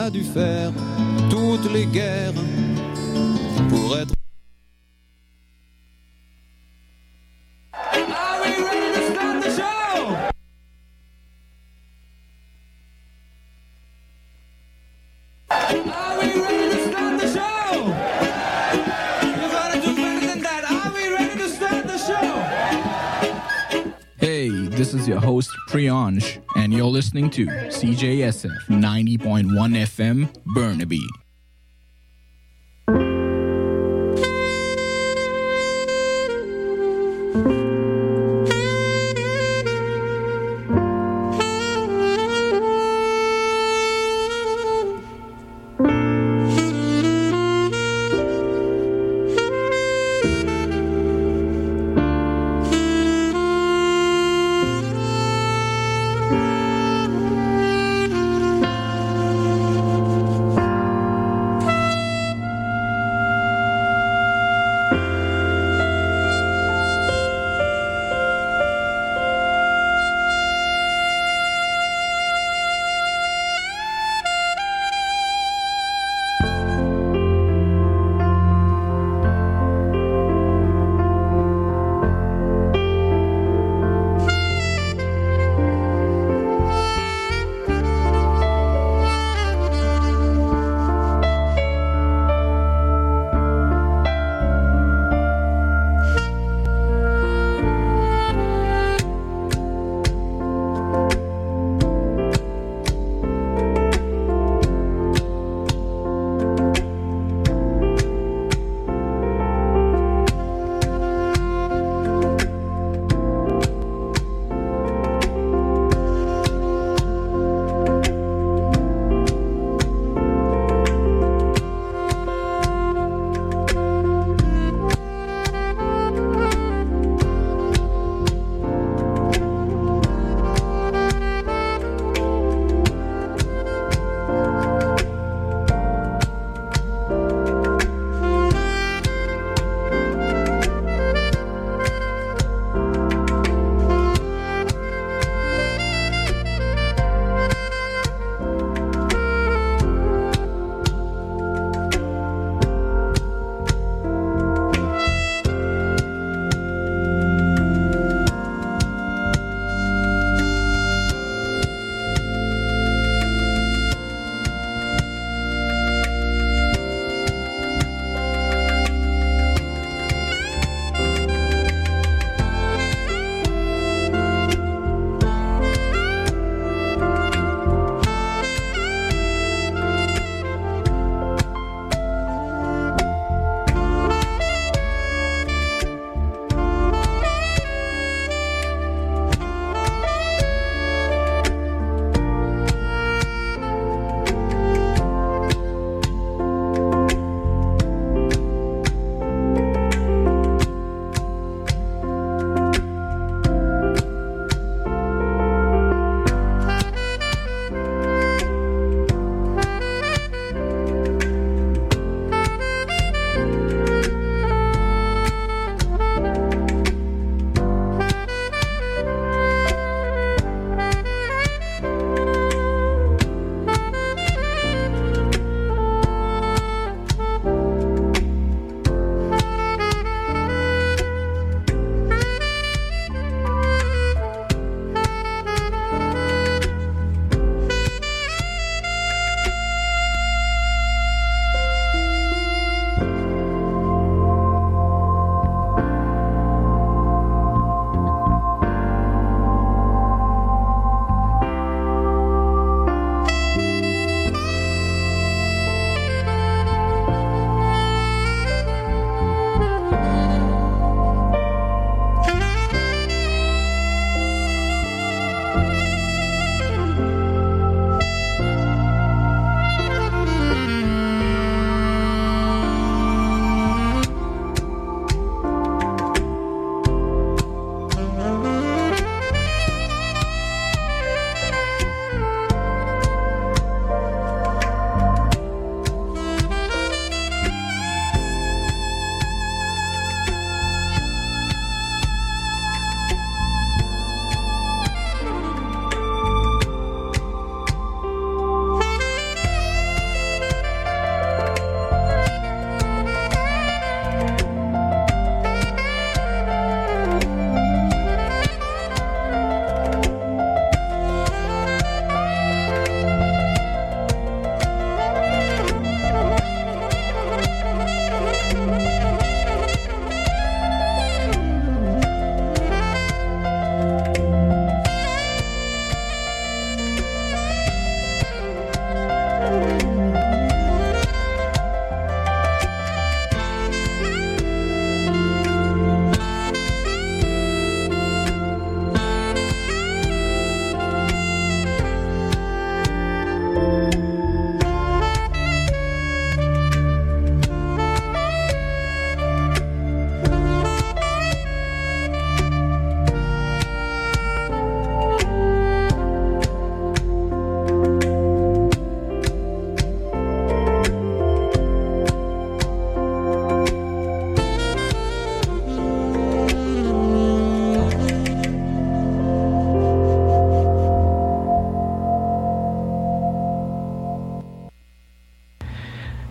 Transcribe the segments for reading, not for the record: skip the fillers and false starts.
a dû faire toutes les guerres pour être. Are we ready to start the show? Are we ready to start the show? You gotta do better than that. Are we ready to start the show? Hey, this is your host Priyansh, and you're listening to CJSF 90.1 FM, Burnaby.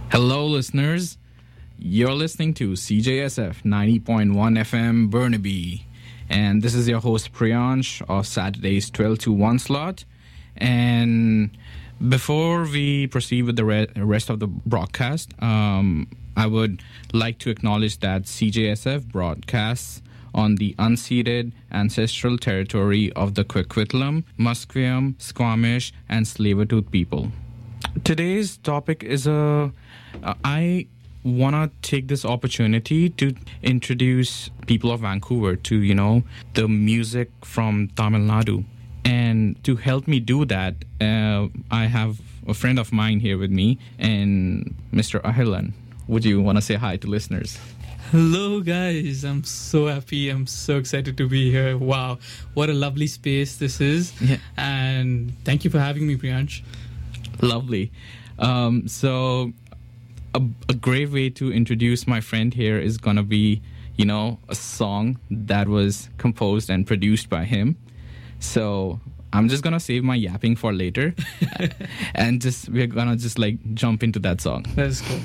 Hello, listeners. You're listening to CJSF 90.1 FM Burnaby. And this is your host, Priyansh, of Saturday's 12 to 1 slot. And before we proceed with the rest of the broadcast, I would like to acknowledge that CJSF broadcasts on the unceded ancestral territory of the Coquitlam, Musqueam, Squamish, and Tsleil-Waututh people. Today's topic is I want to take this opportunity to introduce people of Vancouver to, the music from Tamil Nadu. And to help me do that, I have a friend of mine here with me, and Mr. Ahilan. Would you want to say hi to listeners? Hello guys, I'm so happy, I'm so excited to be here. Wow, what a lovely space this is. Yeah. And thank you for having me, Priyansh. Lovely. So a great way to introduce my friend here is going to be, a song that was composed and produced by him. So I'm just going to save my yapping for later. And we're going to jump into that song. That's cool.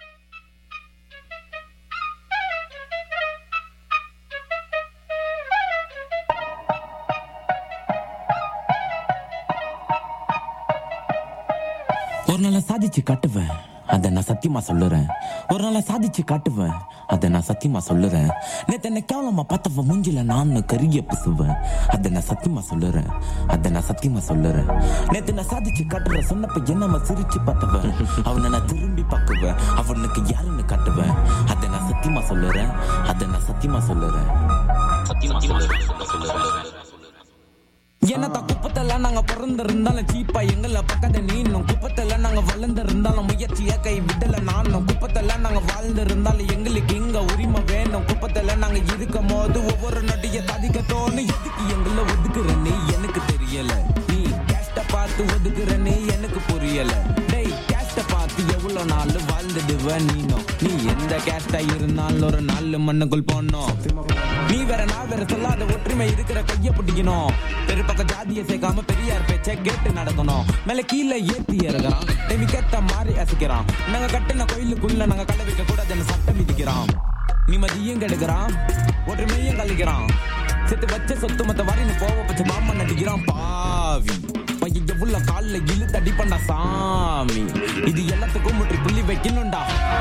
ஒரு நாள சாதிச்சு காட்டுவேன், அத நான் சத்தியமா சொல்லுறேன். ஒரு நாள சாதிச்சு காட்டுவேன், அத நான் சத்தியமா சொல்லுறேன். நேத்து என்ன கேவலமா பார்த்தவ மூஞ்சில நான் கரிய பிசுவேன், அத நான் சத்தியமா சொல்லுறேன், அத நான் சத்தியமா சொல்லுறேன். நேத்து நான் சாதிச்சு காட்டுற சொன்னப்ப என்னமா சிரிச்சு பார்த்தவன், அவனை நான் திரும்பி பார்க்குவேன், அவனுக்கு யாருன்னு காட்டுவேன், அத நான் சத்தியமா சொல்லுறேன், அத நான் சத்தியமா சொல்லுறேன், சத்தியமா சொல்லுறேன். என்னத்த குப்பத்தெல்லாம் நாங்க பிறந்திருந்தாலும் சீப்பா எங்கள பக்கத்தை நீனும், குப்பத்தெல்லாம் நாங்க வளர்ந்திருந்தாலும் முயற்சியா கை விடல நானும், குப்பத்தெல்லாம் நாங்க வாழ்ந்திருந்தாலும் எங்களுக்கு இங்க உரிமை வேணும், குப்பத்தெல்லாம் நாங்க இருக்கும் போது ஒவ்வொரு நடிகை சாதிக்க தோணும். எதுக்கு எங்கள ஒதுக்குற நீ எனக்கு தெரியல, நீ கேஷ்ட பார்த்து ஒதுக்குற நீ எனக்கு புரியல. டேய் கேஷ்ட பார்த்து எவ்வளவு நாள் வாழ்ந்துடுவ நீனும், நீ எந்த கேஷ்டா இருந்தாலும் ஒரு நாலு மண்ணுக்குள் போனோம். நீ வேற நான் வேற சொல்லாத ஒற்றுமை இருக்கிற கைய பிடிக்கணும், பெருப்பக்க ஜாதியை சேர்க்காம பெரியார் பேச்சை கேட்டு நடக்கணும். மேல கீழே ஏத்தி இறங்குறான், டெமி கேட்ட மாறி அசைக்கிறான். நாங்க கட்டின கோயிலுக்குள்ள நாங்க கலை வைக்க கூடாதுன்னு சட்டம் விதிக்கிறான். நிம்மதியும் கெடுக்கிறான், ஒற்றுமையும் கழிக்கிறான். செத்து வச்ச சொத்து மத்த வரைன்னு போவ பச்சை மாமன் நடிக்கிறான். பாவி பையன் எவ்வளவு காலில் இழுத்து அடிப்பண்டா சாமி, இது எல்லாத்துக்கும் முற்றி புள்ளி வைக்கணும்டா.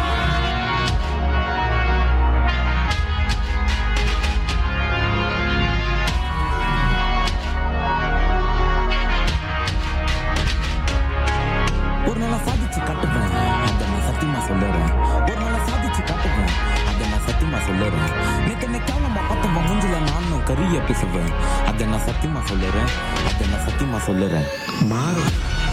ஒரு நாள சாதிச்சு காட்டுவேன், அத நான் சத்தியமா சொல்லுறேன். ஒரு நாள சாதிச்சு காட்டுவேன், அத நான் சத்தியமா சொல்லுறேன். நேத்து என்ன கேவலமா பார்த்தவ மூஞ்சில நானும் கரிய பேசுவேன், அத நான் சத்தியமா சொல்லுறேன், அத நான் சத்தியமா சொல்லுறேன். மாறு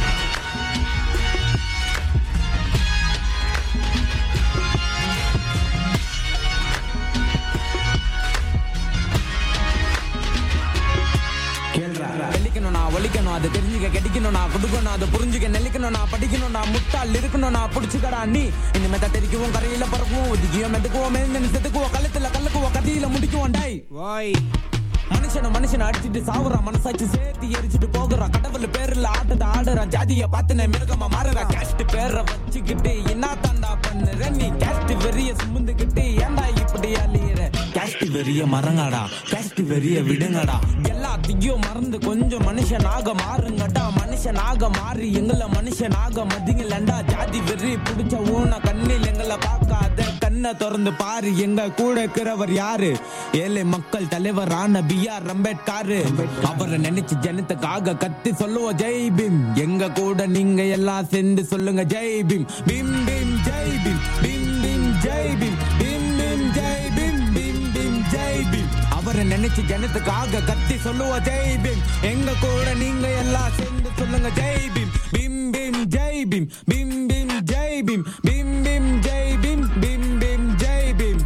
ஒழிக்கணும், அதை தெரிஞ்சுக்க கிடைக்கணும், நான் கொடுக்கணும், அதை புரிஞ்சுக்க நெல்லிக்கணும், நான் படிக்கணும், நான் முட்டாள் இருக்கணும், நான் பிடிச்சுக்கடா நீ இனிமே தெரிக்குவோம், கரையில பறக்குவோம், ஒதுக்கியோம் மெதுக்குவோம், மேந்து செதுக்குவோம், கழுத்துல கல்லுக்குவோம், கதியில முடிக்குவோம். டை வாய் மனுஷனை அடிச்சுட்டு சாவுறான், மனசாச்சு சேர்த்து எரிச்சுட்டு போகிறான், கடவுள் பேர்ல ஆட்டத்தை ஆடுறான், ஜாதிய பார்த்து மிருகமா மாறுறா. கேஸ்ட் பேரை வச்சுக்கிட்டு என்ன தாண்டா பண்ணுற நீ, கேஸ்ட் வெறிய சுமந்துக்கிட்டு ஏண்டா இப்படி அழியிற. கேஸ்ட் வெறிய மறங்கடா, கேஸ்ட் வெறிய விடுங்கடா, எல்லாத்தையும் மறந்து கொஞ்சம் மனுஷனாக மாறுங்கடா. மனுஷனாக மாறி எங்களை மனுஷனாக மதிங்களண்டா. ஜாதி வெறி பிடிச்ச ஊன கண்ணில் எங்களை பார்க்காத, கண்ணை திறந்து பாரு, எங்க கூட இருக்கிறவர் யாரு, ஏழை மக்கள் தலைவரான B.R. அம்பேத்கர். அவரை நினைச்சு ஜனத்துக்காக கத்தி சொல்லுவோம் ஜெய் பீம், எங்க கூட நீங்க எல்லாம் சேர்ந்து சொல்லுங்க ஜெய் பீம். பீம் பீம் ஜெய் பீம், பீம் பீம் ஜெய் பீம், பீம் பீம் ஜெய் பீம், பீம் பீம் ஜெய் பீம். அவரை நினைச்சு ஜனத்துக்காக கத்தி சொல்லுவோம் ஜெய் பீம், எங்க கூட நீங்க எல்லாம் சேர்ந்து சொல்லுங்க ஜெய் பீம். பீம் பீம் ஜெய் பீம், பீம் பீம் ஜெய் பீம், பீம் பீம் ஜெய் பீம், பீம் பீம் ஜெய் பீம்.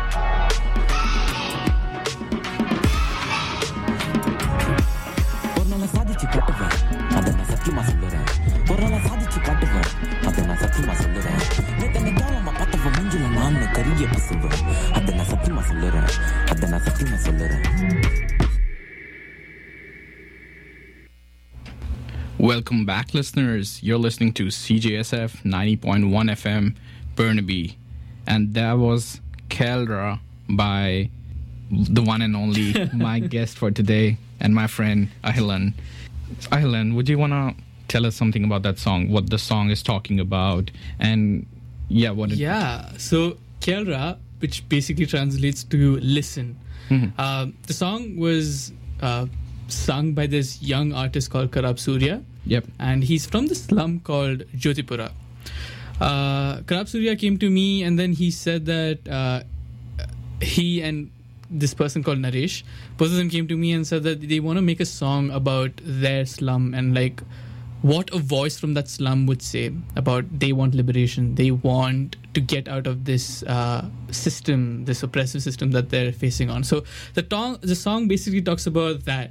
ஒரு நாள சாதிச்சு காட்டுவேன், அதை நான் சத்தியமா சொல்லுறேன். ஒரு நாள சாதிச்சு காட்டுவேன், அதை நான் சத்தியமா சொல்லுறேன். நேத்து என்ன கேவலமா பார்த்தவ மூஞ்சில நான் கரிய பேசுவேன், அதை நான் சத்தியமா சொல்லுறேன், அதை நான் சத்தியமா சொல்லுறேன். Welcome back, listeners. You're listening to CJSF 90.1 FM, Burnaby. And that was Kelra by the one and only my guest for today and my friend Ahilan. Ahilan, would you want to tell us something about that song, what the song is talking about, and so Kelra, which basically translates to listen. The song was sung by this young artist called Karab Surya. Yep. And he's from the slum called Jyotipura. Karab Surya came to me and then he said that he and this person called Naresh, both of them came to me and said that they want to make a song about their slum and like what a voice from that slum would say about they want liberation. They want to get out of this system, this oppressive system that they're facing on. So the song basically talks about that.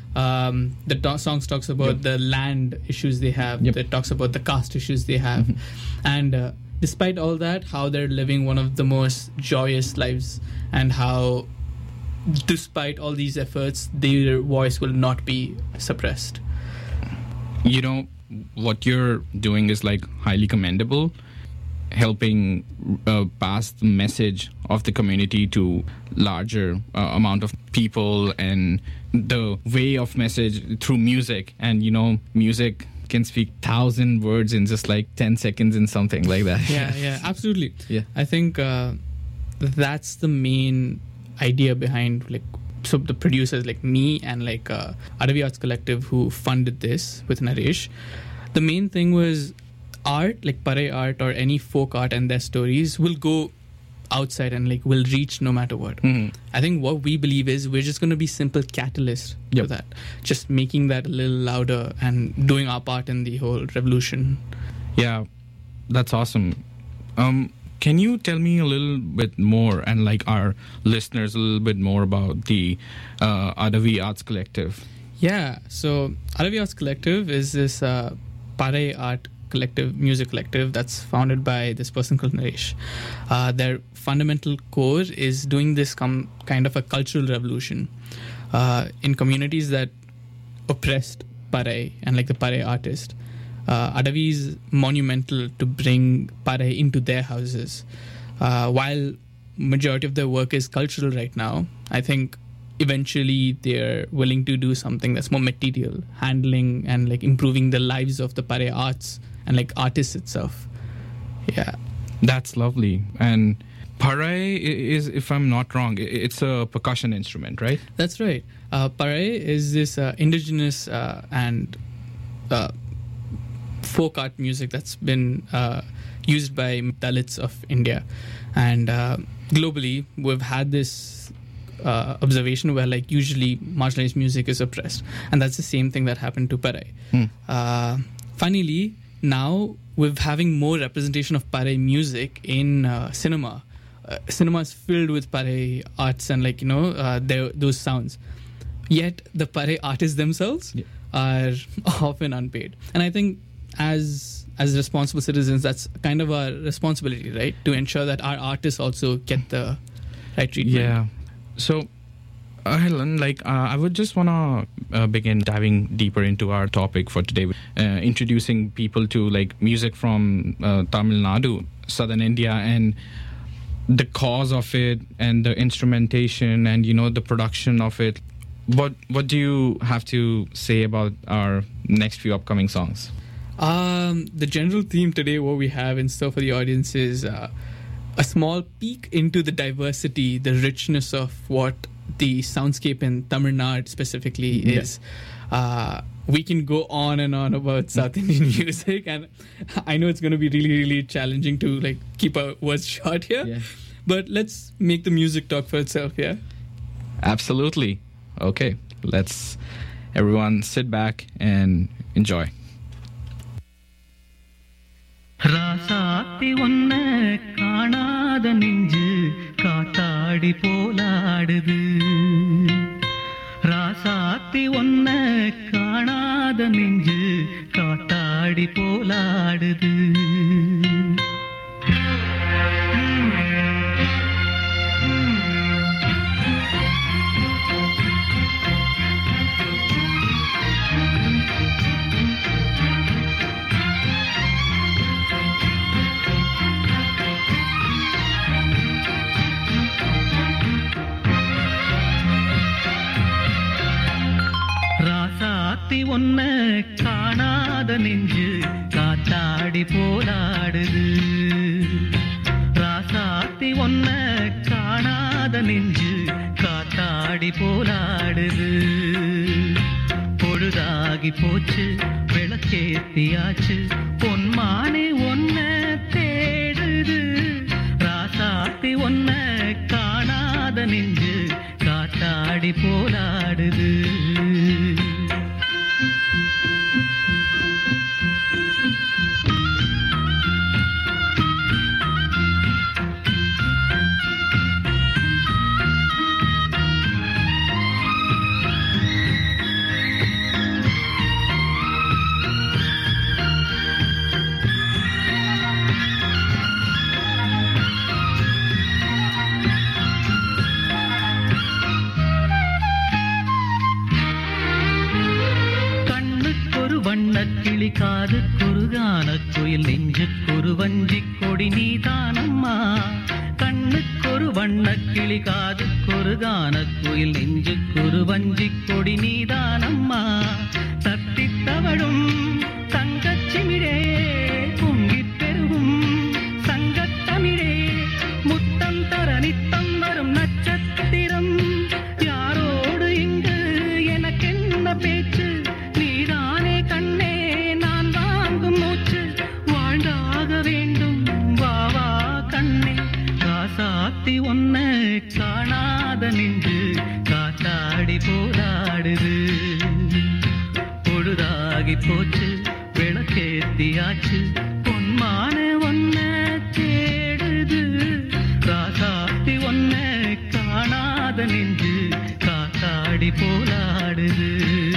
The song talks about the land issues they have. It talks about the caste issues they have. And despite all that, how they're living one of the most joyous lives and how despite all these efforts, their voice will not be suppressed. You know, what you're doing is like highly commendable, helping pass the message of the community to larger amount of people, and the way of message through music. And you know, music can speak 1,000 words in just like 10 seconds and something like that. Yeah, absolutely. Yeah, I think that's the main idea behind like. So the producers like me and like Adavi Arts Collective who funded this with Naresh, the main thing was art, like Parai art or any folk art and their stories will go outside and like will reach no matter what. I think what we believe is we're just going to be simple catalysts for that, just making that a little louder and doing our part in the whole revolution. Yeah, that's awesome. Can you tell me a little bit more and like our listeners a little bit more about the Adavi Arts Collective? Yeah, so Adavi Arts Collective is this Parai art collective, music collective that's founded by this person called Naresh. Their fundamental core is doing this kind of a cultural revolution in communities that oppressed Parai and like the Parai artist. Adavi is monumental to bring Parai into their houses. While majority of their work is cultural right now, I think eventually they're willing to do something that's more material, handling and like improving the lives of the Parai arts and like artists itself. Yeah. That's lovely. And Parai is, if I'm not wrong, it's a percussion instrument, right? That's right. Parai is this indigenous and folk art music that's been used by Dalits of India. And globally, we've had this observation where like usually marginalized music is oppressed. And that's the same thing that happened to Parai. Funnily, now we're having more representation of Parai music in cinema. Cinema is filled with Parai arts and like, you know, those sounds. Yet the Parai artists themselves are often unpaid. And I think as responsible citizens, that's kind of our responsibility, right? To ensure that our artists also get the right treatment. Yeah. So, Helen, like, I would just want to begin diving deeper into our topic for today, introducing people to like music from Tamil Nadu, southern India, and the cause of it, and the instrumentation, and you know the production of it. What do you have to say about our next few upcoming songs? The general theme today, what we have in store for the audience is a small peek into the diversity, the richness of what the soundscape in Tamil Nadu specifically is. We can go on and on about South Indian music, and I know it's going to be really, really challenging to like keep our words short here, but let's make the music talk for itself, yeah? Absolutely. Okay, let's everyone sit back and enjoy. ராசாத்தி ஒன்ன காணாத நெஞ்சு காத்தாடி போலாடுது ராசாத்தி ஒன்ன காணாத நெஞ்சு காத்தாடி போலாடுது போலாடுது. ராசாத்தி ஒன்ன காணாத நெஞ்சு காத்தாடி போலாடுது. பொழுதாகி போச்சு விளக்கேத்தியாச்சு பொன்மானே ஒன்ன தேடுது. ராசாத்தி ஒன்ன காணாத நெஞ்சு காத்தாடி போலாடுது. வண்ணக்கிளி காது குறுகான குயில் நெஞ்சுக்கொரு வஞ்சி கொடி நீதானம்மா. கண்ணுக்கொரு வண்ணக்கிளி காது குறுகான குயில் நெஞ்சுக்கொரு வஞ்சி கொடி நீதானம்மா. தத்தித்தவழும் தங்கச்சிமிழே பொங்கிப் பெருகும் சங்கத்தமிழே முத்தம் தர நித்தம் வரும் நட்சத்திரம். யாரோடு இங்கு எனக்கென்ன பேச்சு கண்ணே நான் வாங்கும் மூச்சு வாழ்ந்தாக வேண்டும் வாவா கண்ணே. காசாத்தி ஒன்ன காணாத நெஞ்சு காத்தாடி போராடுது. பொழுதாகி போச்சு விளக்கேத்தியாச்சு பொன்மான ஒன்ன தேடுது. காசாத்தி ஒன்ன காணாத நெஞ்சு காத்தாடி போராடுது.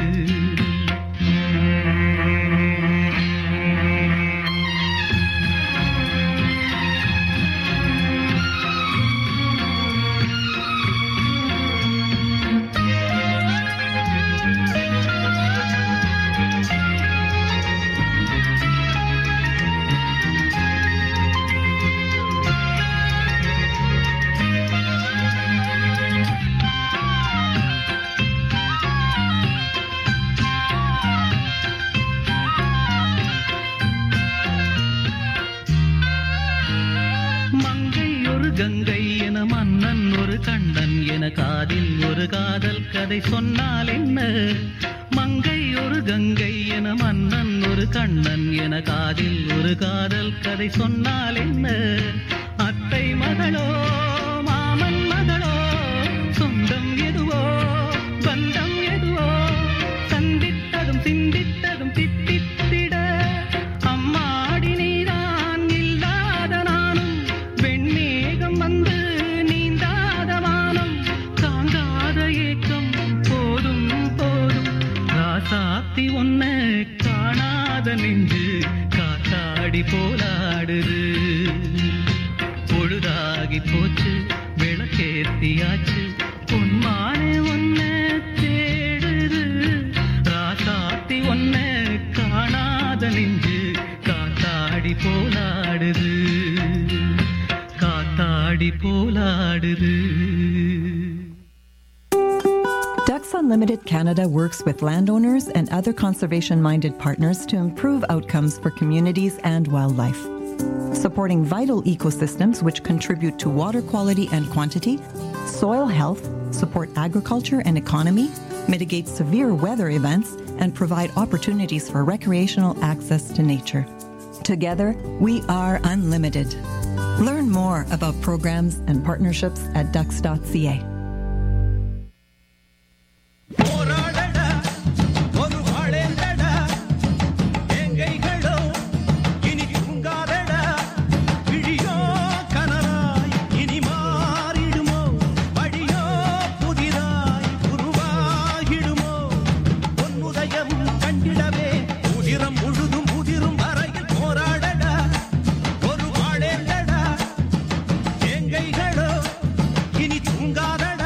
கங்கை என மன்னன் ஒரு கண்ணன் என காதில் ஒரு காதல் கதை சொன்னால் என்ன. மங்கை ஒரு கங்கை என மன்னன் ஒரு கண்ணன் என காதில் ஒரு காதல் கதை சொன்னால் என்ன. அத்தை மகளோ மாமன் மகளோ சொந்தம் எதுவோ பந்தம் எதுவோ சந்தித்ததும் சிந்தித்ததும் தித்தித்திட அம்மாடி நீதான் இல்லாத நானும் வெண்மேகம் வந்து நீந்தாத வானம் தாங்காத ஏக்கம் போதும் போதும். ராசாத்தி ஒன்ன காணாத நெஞ்சு காத்தாடி போலாடுது. பொழுதாகி போச்சு விளக்கேத்தியாச்சு பொன்மானே ஒன்ன தேடுது. ராசாத்தி ஒன்ன காணாத நெஞ்சு காத்தாடி போலாடுது காத்தாடி போலாடுது. Ducks Unlimited Canada works with landowners and other conservation-minded partners to improve outcomes for communities and wildlife. Supporting vital ecosystems which contribute to water quality and quantity, soil health, support agriculture and economy, mitigate severe weather events, and provide opportunities for recreational access to nature. Together, we are unlimited. Learn more about programs and partnerships at ducks.ca. இனி தூங்காதடா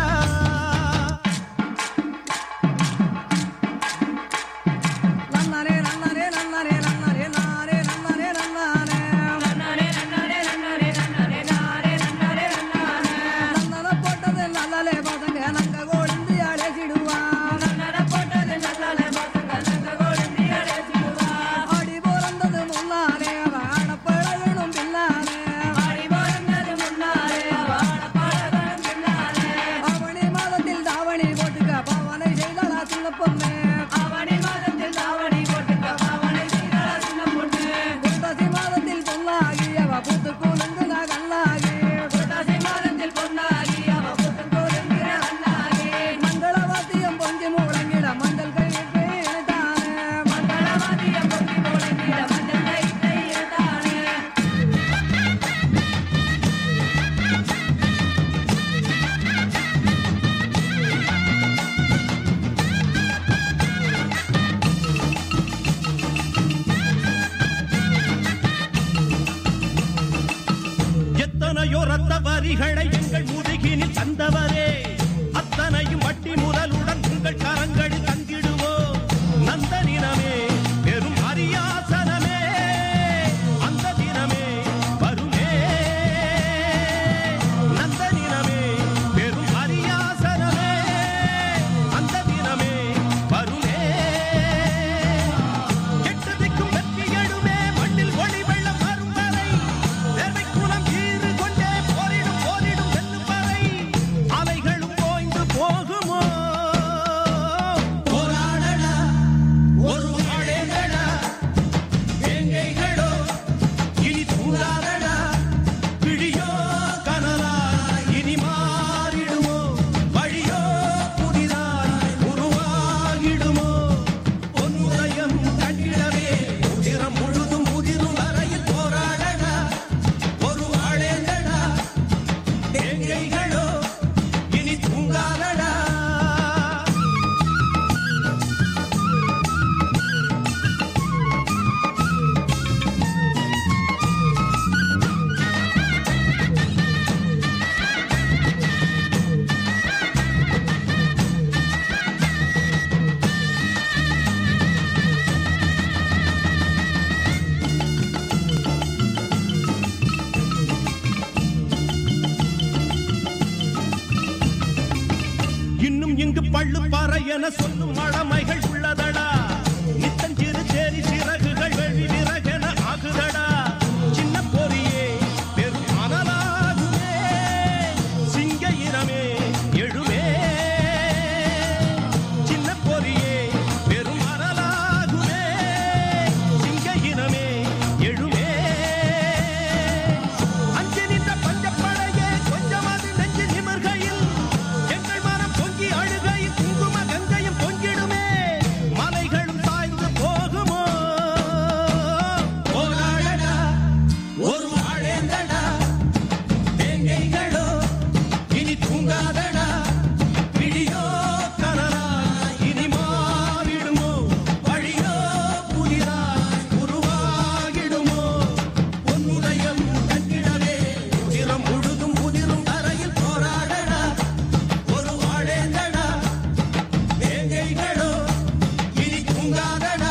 எத்தனையோ ரத்த வரிகளை எங்கள் முதுகினில் தந்தவரே, அத்தனையும் வட்டி முதலுடன் உங்கள் கரங்களில் தந்திடுவோம். நந்த தினமே பெரும் அரியாசனமே, அந்த தினமே வருமே. நந்த தினமே பெரும் அரியாசனமே, அந்த தினமே வருமே. கெட்டதுக்கும் வெற்றி எழுமே, மண்ணில் ஒளி வெள்ளம் வரும் வரை, தேவை குலம் ஈறு கொண்டே போரிடும் போரிடும் வெல்லும் வரை, அலைகளும் ஓய்ந்து போகுமோ. போராடடா ஒரு ஆடேடா, வேங்கைகளோ இனி தூங்காதடா, விழியோ கனலா இனி மாறிடுமோ, வழியோ புதிதாய் உருவாகிடுமோ. பொன்னுதயம் கண்டிடவே உதிரம் முழுதும் முதிரும் வரையில் போராடடா ஒரு ஆடேடா, வேங்கைகளோ இனி தூங்காதடா. இன்னும் இங்கு பள்ளு பாறை என சொல்லும் மழமைகள் உள்ளதடா, நித்தஞ்சிறு சேரி சிறகுகள் வெளி விறகென ஆகுதடா. சின்ன பொறியே பெரும் அனலாகுமே, சிங்க இனமே எழுமே. சின்ன பொறியே பெரும் அனலாகுமே, சிங்க இனமே எழுமே. அஞ்சு நின்ற பஞ்சப்படையே கொஞ்சமாவது நெஞ்சு நிமிர்கையில், எங்கள் மனம் பொங்கி அழுகையில் குங்கும கங்கையும் பொங்கிடுமே. மலைகளும் சாய்ந்து போகுமோ. போராடடா ஒரு ஆழேந்தடா, வேங்கைகளோ இனி தூங்காதடா, விழியோ கனலா இனி மாறிடுமோ, வழியோ புதிதாய் உருவாகிடுமோ. பொன்னுதயம் கண்டிடவே உதிரம் முழுதும் உதிரும் தரையில் போராடடா ஒரு ஆழேந்தடா, வேங்கைகளோ இனி தூங்காதடா.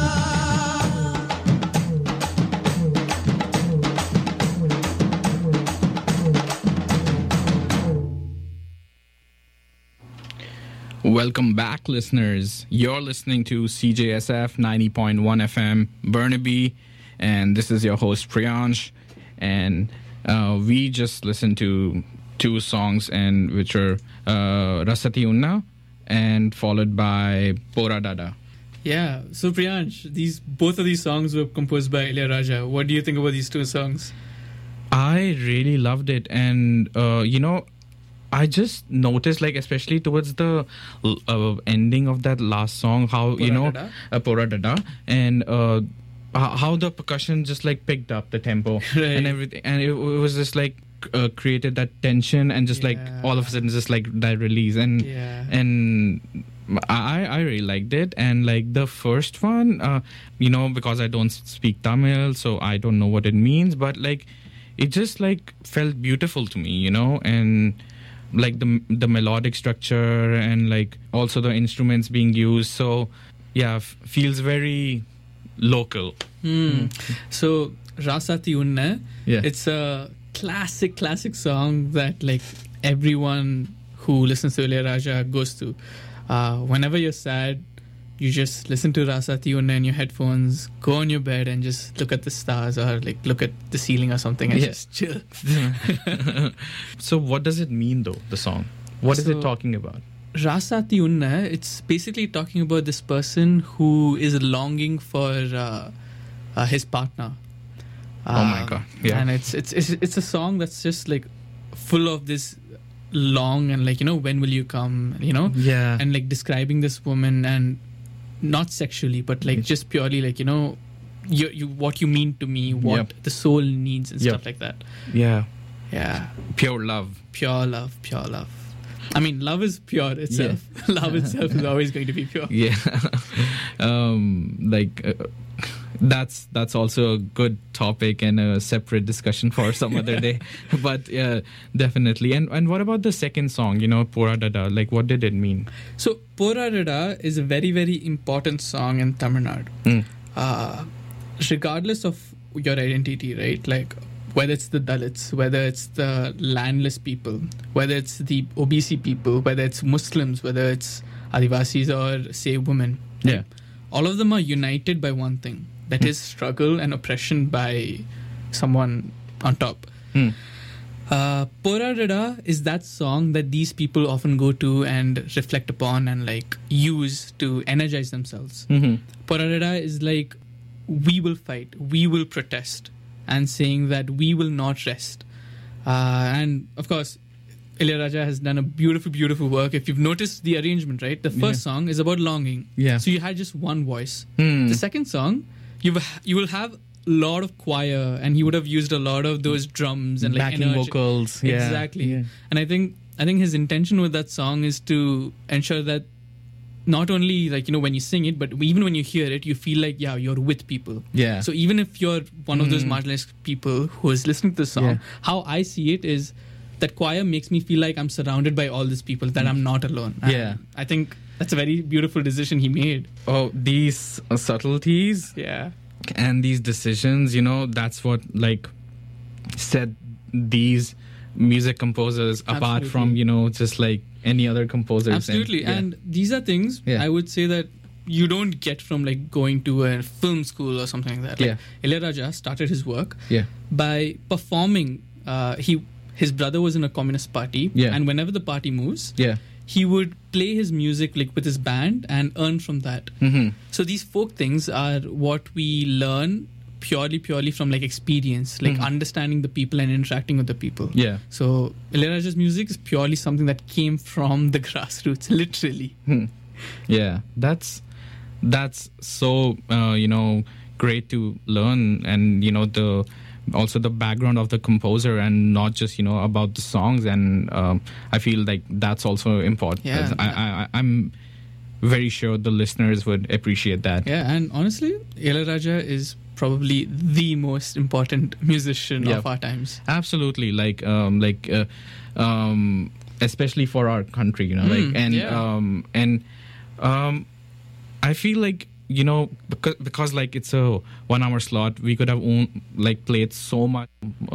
Welcome back, listeners. You're listening to CJSF 90.1 FM, Burnaby, and this is your host, Priyansh. And we just listened to two songs, and which are Rasati Unna and followed by Pora Dada. Yeah. So Priyansh, both of these songs were composed by Ilayaraja. What do you think about these two songs? I really loved it, and I just noticed, like, especially towards the ending of that last song, how Pora Dada, and how the percussion just like picked up the tempo and everything, and it was just like created that tension, and just like all of a sudden just like that release, and I really liked it. And like the first one, because I don't speak Tamil, so I don't know what it means, but like it just like felt beautiful to me, and like the melodic structure, and like also the instruments being used, so yeah, feels very local. So Rasati Unna, it's a classic song that like everyone who listens to Ilayaraja goes to. Whenever you're sad, you just listen to Rasati Unna in your headphones, go on your bed and just look at the stars, or like look at the ceiling or something, and just chill. So what does it mean though, the song? What is it talking about? Rasati Unna, it's basically talking about this person who is longing for his partner. Oh my God. Yeah. And it's a song that's just like full of this long and like, when will you come, Yeah. and like describing this woman, and not sexually, but like just purely like, you what you mean to me, what the soul needs and stuff like that. Yeah. Yeah. Pure love. Pure love. I mean, love is pure itself. Love itself is always going to be pure. Yeah. That's also a good topic and a separate discussion for some other day. But definitely. And what about the second song? Pura Dada. Like, what did it mean? So Pora Dada is a very, very important song in Tamil Nadu. Regardless of your identity, right? Like, whether it's the Dalits, whether it's the landless people, whether it's the OBC people, whether it's Muslims, whether it's Adivasis or, say, women. Yeah. All of them are united by one thing. That is struggle and oppression by someone on top. Pora Dada is that song that these people often go to and reflect upon and like use to energize themselves. Pora Dada is like, we will fight, we will protest, and saying that we will not rest. And of course, Ilayaraja has done a beautiful, beautiful work. If you've noticed the arrangement, right? The first song is about longing. Yeah. So you had just one voice. The second song, you will have a lot of choir, and he would have used a lot of those drums and like backing vocals. Yeah. Exactly. Yeah. And I think his intention with that song is to ensure that not only like when you sing it, but even when you hear it, you feel like you're with people. Yeah. So even if you're one of those marginalized people who is listening to the song, how I see it is that choir makes me feel like I'm surrounded by all these people, that I'm not alone. Yeah. And I think that's a very beautiful decision he made. Oh, these subtleties. Yeah. And these decisions, that's what like set these music composers apart from just like any other composers. Absolutely. And these are things I would say that you don't get from like going to a film school or something like that. Like, Ilayaraja started his work by performing. His brother was in a communist party, and whenever the party moves, he would play his music like with his band and earn from that. So these folk things are what we learn purely from like experience, like understanding the people and interacting with the people. Yeah. So Ilayaraja's music is purely something that came from the grassroots, literally. Yeah, that's so great to learn, and also the background of the composer, and not just about the songs. And I feel like that's also important. Yeah. I'm very sure the listeners would appreciate that. Yeah, and honestly, Ilayaraja is probably the most important musician of our times. Absolutely, especially for our country, I feel like because like it's a 1 hour slot, we could have played so much